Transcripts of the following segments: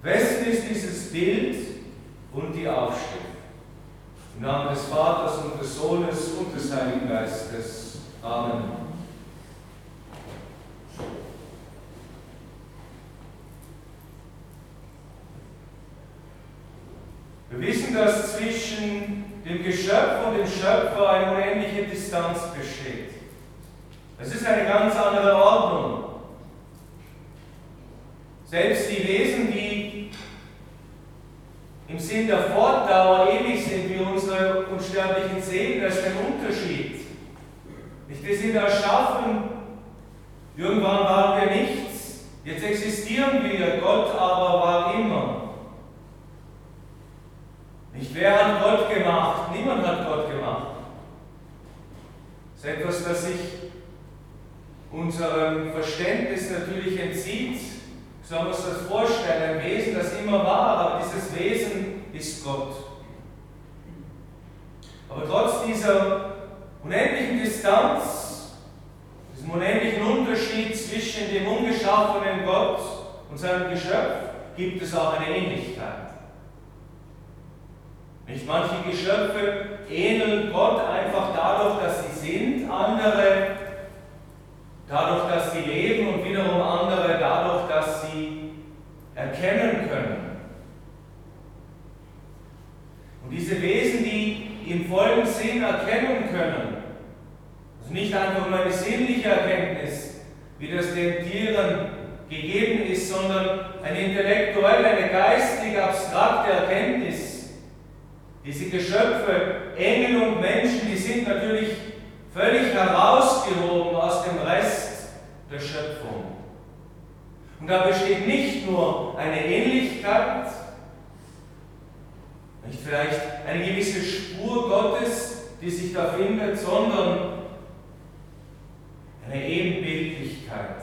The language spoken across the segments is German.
Wessen ist dieses Bild und die Aufschrift? Im Namen des Vaters und des Sohnes und des Heiligen Geistes. Amen. Wir wissen, dass zwischen dem Geschöpf und dem Schöpfer eine unendliche Distanz besteht. Es ist eine ganz andere Ordnung. Selbst die Wesen, die im Sinn der Fortdauer ewig sind, wie unsere unsterblichen Seelen, das ist ein Unterschied. Wir sind erschaffen, irgendwann waren wir nichts, jetzt existieren wir, Gott aber war immer. Nicht wer hat Gott gemacht? Niemand hat Gott gemacht. Das ist etwas, das sich unserem Verständnis natürlich entzieht. Sollen wir uns das vorstellen? Ein Wesen, das immer war, aber dieses Wesen ist Gott. Aber trotz dieser unendlichen Distanz, diesem unendlichen Unterschied zwischen dem ungeschaffenen Gott und seinem Geschöpf, gibt es auch eine Ähnlichkeit. Nicht manche Geschöpfe ähneln Gott einfach dadurch, dass sie sind, andere dadurch, dass sie leben und wiederum andere dadurch, dass sie erkennen können. Und diese Wesen, die im vollen Sinn erkennen können, also nicht einfach nur eine sinnliche Erkenntnis, wie das den Tieren gegeben ist, sondern eine intellektuelle, eine geistige, abstrakte Erkenntnis. Diese Geschöpfe, Engel und Menschen, die sind natürlich völlig herausgehoben aus dem Rest der Schöpfung. Und da besteht nicht nur eine Ähnlichkeit, nicht vielleicht eine gewisse Spur Gottes, die sich da findet, sondern eine Ebenbildlichkeit.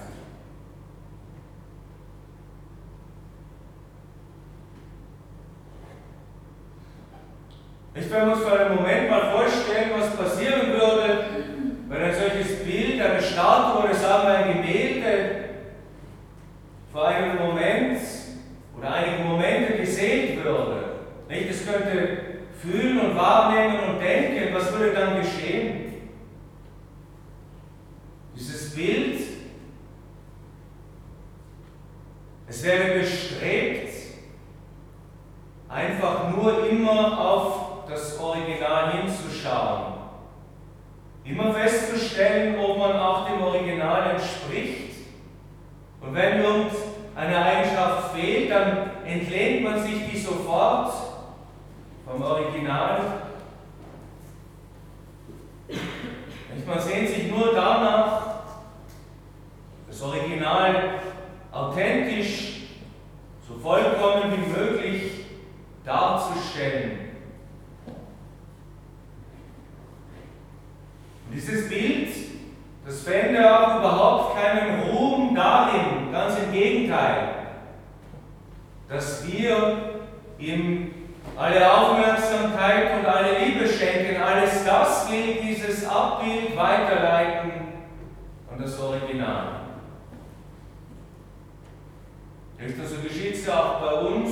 Wenn wir uns für einen Moment mal vorstellen, was passieren würde, wenn ein solches Bild, eine Statue oder sagen wir ein Gemälde für einen Moment oder einige Momente gesehen würde. Nicht? Es könnte fühlen und wahrnehmen und denken, was würde dann geschehen? Dieses Bild, es wäre bestrebt, einfach nur immer auf das Original hinzuschauen. Immer festzustellen, ob man auch dem Original entspricht. Und wenn irgendeine Eigenschaft fehlt, dann entlehnt man sich die sofort vom Original. Man sehnt sich nur danach, das Original authentisch, so vollkommen wie möglich darzustellen. Und dieses Bild, das fände auch überhaupt keinen Ruhm darin, ganz im Gegenteil, dass wir ihm alle Aufmerksamkeit und alle Liebe schenken, alles das will dieses Abbild weiterleiten an das Original. Nicht, so geschieht es ja auch bei uns,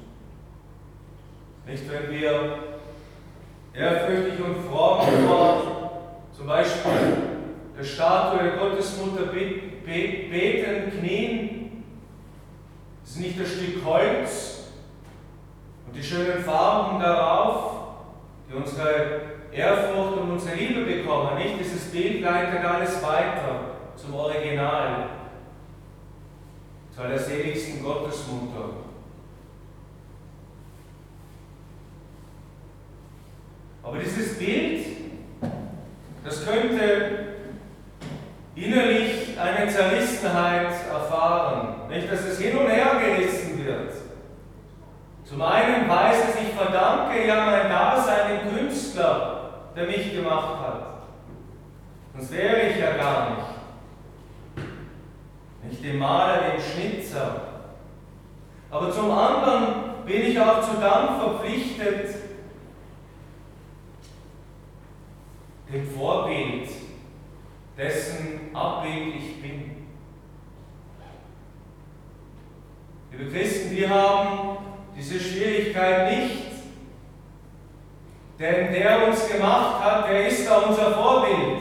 nicht, wenn wir ehrfürchtig und fromm vor zum Beispiel der Statue der Gottesmutter beten, knien. Es ist nicht das Stück Holz und die schönen Farben darauf, die unsere Ehrfurcht und unsere Liebe bekommen. Nicht dieses Bild leitet alles weiter zum Original, zu der seligsten Gottesmutter. Aber dieses Bild, das könnte innerlich eine Zerrissenheit erfahren, nicht, dass es hin und her gerissen wird. Zum einen weiß es, ich verdanke ja mein Dasein dem Künstler, der mich gemacht hat. Sonst wäre ich ja gar nicht. Nicht dem Maler, dem Schnitzer. Aber zum anderen bin ich auch zu Dank verpflichtet, dem Vorbild, dessen Abbild ich bin. Liebe Christen, wir haben diese Schwierigkeit nicht, denn der uns gemacht hat, der ist da unser Vorbild.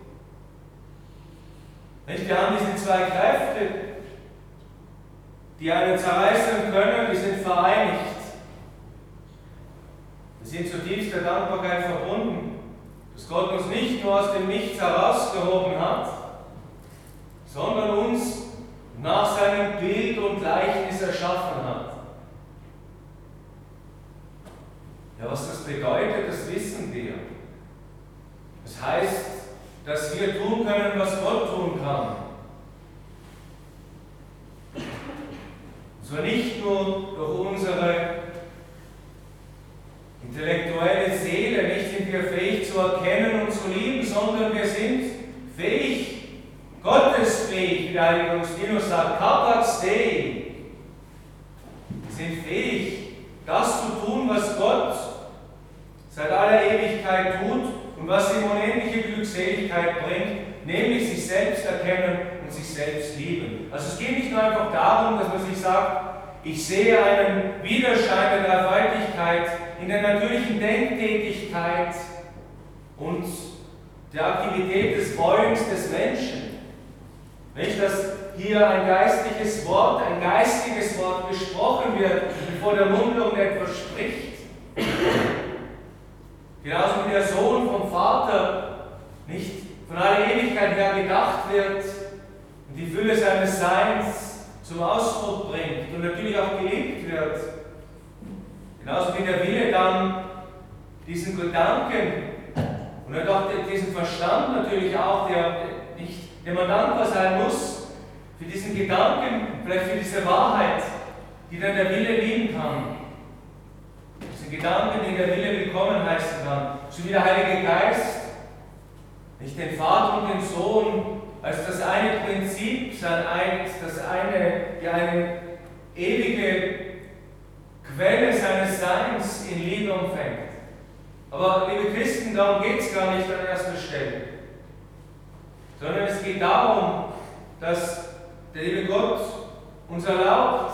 Nicht? Wir haben diese zwei Kräfte, die einen zerreißen können, die sind vereinigt. Wir sind zutiefst der Dankbarkeit verbunden, dass Gott uns nicht nur aus dem Nichts herausgehoben hat, sondern uns nach seinem Bild und Gleichnis erschaffen hat. Ja, was das bedeutet, das wissen wir. Das heißt, dass wir tun können, was Gott tun kann. Und zwar nicht nur durch unsere intellektuelle Seele, nicht sind wir fähig zu erkennen und zu lieben, sondern wir sind fähig, gottesfähig, wie der Heilige Augustinus sagt, capax Dei. Wir sind fähig, das zu tun, was Gott seit aller Ewigkeit tut und was ihm unendliche Glückseligkeit bringt, nämlich sich selbst erkennen und sich selbst lieben. Also es geht nicht nur einfach darum, dass man sich sagt, ich sehe einen Widerschein der Dreifaltigkeit in der natürlichen Denktätigkeit und der Aktivität des Wollens des Menschen. Nicht, dass hier ein geistliches Wort, ein geistiges Wort gesprochen wird, bevor der Mund irgendetwas spricht. Genauso wie der Sohn vom Vater nicht von aller Ewigkeit her gedacht wird und die Fülle seines Seins zum Ausdruck bringt und natürlich auch geliebt wird. Genauso wie der Wille dann diesen Gedanken und auch diesen Verstand natürlich auch, der man dankbar sein muss für diesen Gedanken, vielleicht für diese Wahrheit, die dann der Wille lieben kann. Diesen Gedanken, den der Wille willkommen heißen kann. So wie der Heilige Geist nicht den Vater und den Sohn als das eine Prinzip, die eine ewige Quelle seines Seins in Liebe umfängt. Aber liebe Christen, darum geht es gar nicht an erster Stelle. Sondern es geht darum, dass der liebe Gott uns erlaubt,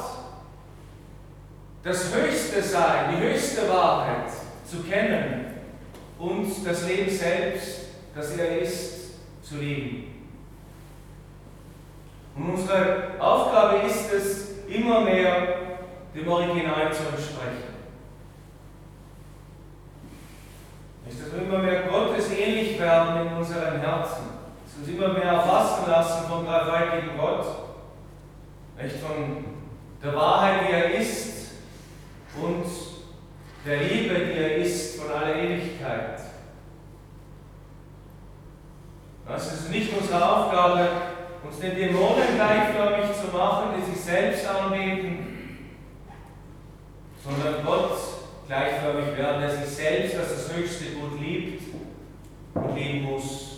das höchste Sein, die höchste Wahrheit zu kennen und das Leben selbst, das er ist, zu lieben. Und unsere Aufgabe ist es, immer mehr dem Original zu entsprechen. Nicht, dass wir immer mehr Gottes ähnlich werden in unseren Herzen. Uns immer mehr erfassen lassen vom dreifaltigen Gott, nicht von der Wahrheit, wie er ist, und der Liebe, die er ist, von aller Ewigkeit. Das ist nicht unsere Aufgabe, uns den Dämonen gleichförmig zu machen, die sich selbst anbeten, sondern Gott gleichförmig werden, der sich selbst als das höchste Gut liebt und lieben muss.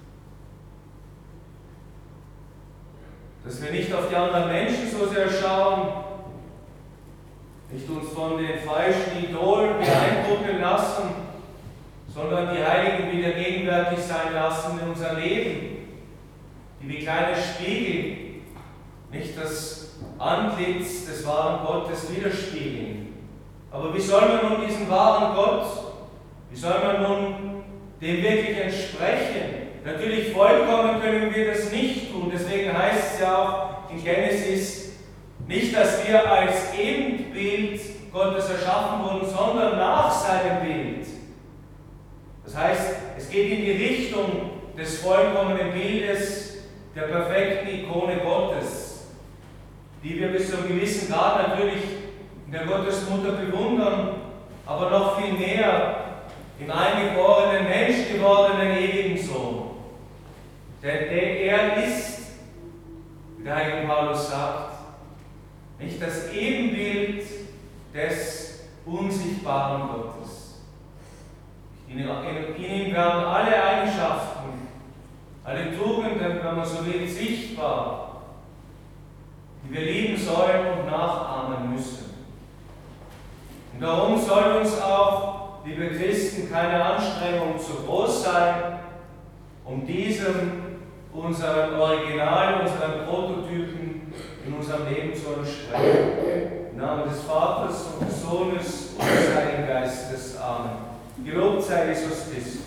Dass wir nicht auf die anderen Menschen so sehr schauen, nicht uns von den falschen Idolen beeindrucken lassen, sondern die Heiligen wieder gegenwärtig sein lassen in unser Leben, die wie kleine Spiegel nicht das Antlitz des wahren Gottes widerspiegeln. Aber wie soll man nun diesem wahren Gott, wie soll man nun dem wirklich entsprechen? Natürlich vollkommen können wir das nicht tun. Deswegen heißt es ja auch in Genesis nicht, dass wir als Ebenbild Gottes erschaffen wurden, sondern nach seinem Bild. Das heißt, es geht in die Richtung des vollkommenen Bildes, der perfekten Ikone Gottes, die wir bis zu einem gewissen Grad natürlich in der Gottesmutter bewundern, aber noch viel mehr im eingeborenen, menschgewordenen ewigen Sohn. Denn er ist, wie der Heilige Paulus sagt, nicht das Ebenbild des unsichtbaren Gottes. In ihm werden alle Eigenschaften, alle Tugenden, wenn man so will, sichtbar, die wir lieben sollen und nachahmen müssen. Und darum soll uns auch, liebe Christen, keine Anstrengung zu groß sein, um diesem unseren Original, unseren Prototypen in unser unserem Leben zu uns sprechen. Im Namen des Vaters und des Sohnes und des Heiligen Geistes. Amen. Gelobt sei Jesus Christus.